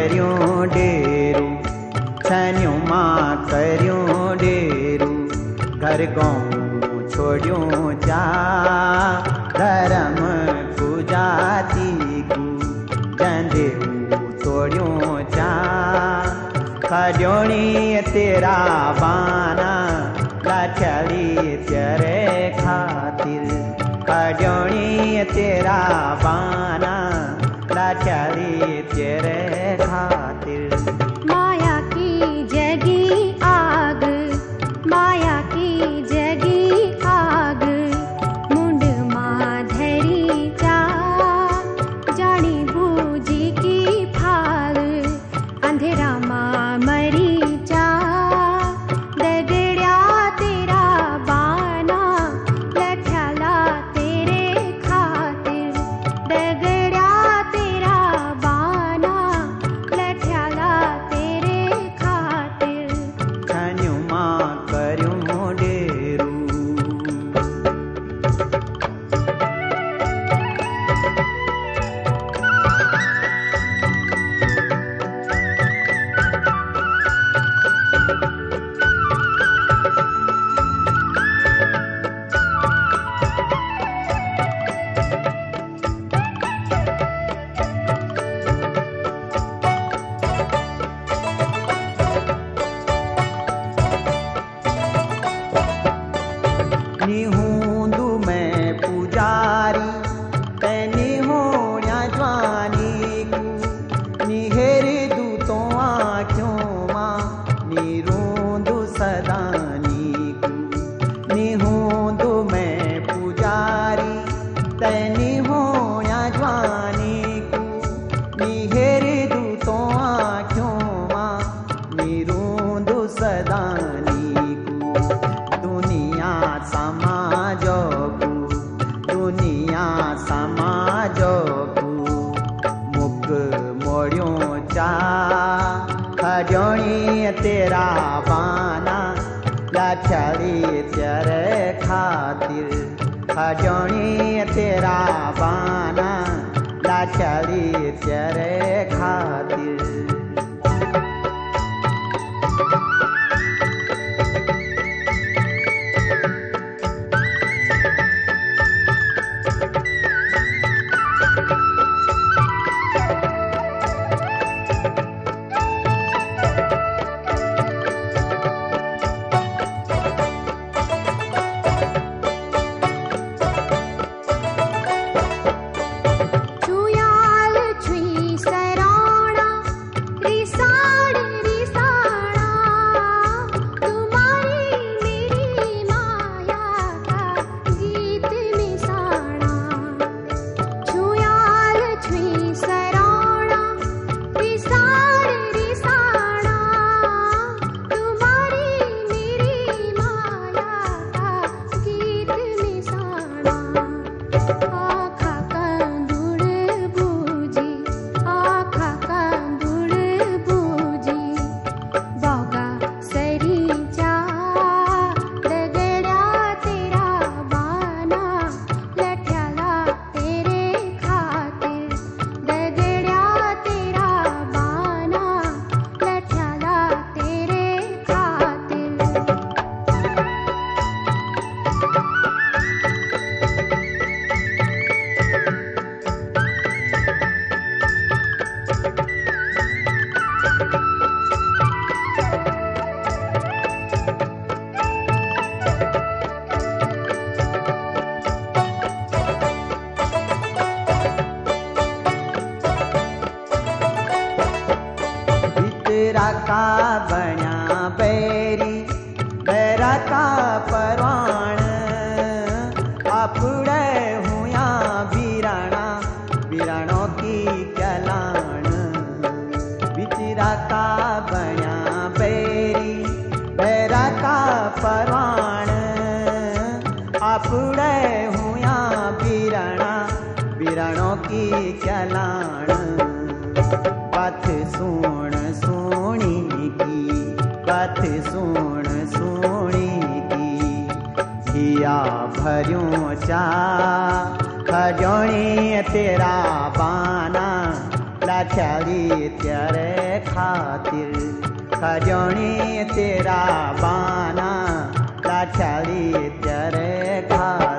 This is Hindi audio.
करियों डेरू, छनियों माँ करियों डेरू, घर गाँव छोड़ियों जा, धर्म को जाति को जंदेऊ तोड़ियों जा। खड़ियोनी तेरा बाना लाचाली तेरे खातिर, खड़ियोनी तेरा बाना लाचाली तेरे खातिर। माया की जगी आग, माया की जगी आग, मुंड माधरी चा, जानी बूझी की फाल, अंधेरा माँ मरी चा, दगड़िया तेरा बाना लठ्याला तेरे खातिर, दगड़िया तेरा बाना लठ्याला तेरे खातिर। छनियों माँ करियों डेरू, निहूंदू मैं पुजारी, तैनी होया ज्वानी को, निहेरी दूतों आँखों माँ, निरूंदू सदानी को। निहूंदू मैं पुजारी, तैनी होया ज्वानी को, निहेरी दूतों आँखों माँ, निरूंदू सदानी को। दुनिया समाजो को, दुनिया समाजो को, मुख मोड़ियों चा, खड़ियोनी तेरा बाना लाचाली तेरे खातिर, खड़ियोनी तेरा बाना लाचाली तेरे खातिर। छुयाल छुई सराणा, रिसाड़ रिसाणा, तुम्हारी मेरी माया का गीत मिसाणा। छुयाल छुई सराणा, रिसाड़ रिसाणा, तुम्हारी मेरी माया का गीत मिसाणा। आखा कंदुड़ बूझी, आखा कंदुड़ बूझी, बौगा सरी जा, दगड़िया तेरा बाना लठ्याला तेरे खातिर, दगड़िया तेरा बाना लठ्याला तेरे खातिर। तेरा का बना बैरी, बैरा का परवान, आपड़े हुआ बीराना, बीरानों की कलान। बिचरा का बना बैरी, बैरा का परवान, आपड़े हुआ बीराना, बीरानों की कलान। बात सुन सोनी की, बात सुन सोनी की, हिया भरियों चा, खड़ियोनी तेरा बाना लाचाली तेरे खातिर खजोनी तेरा बाना लाचाली तेरे खातिर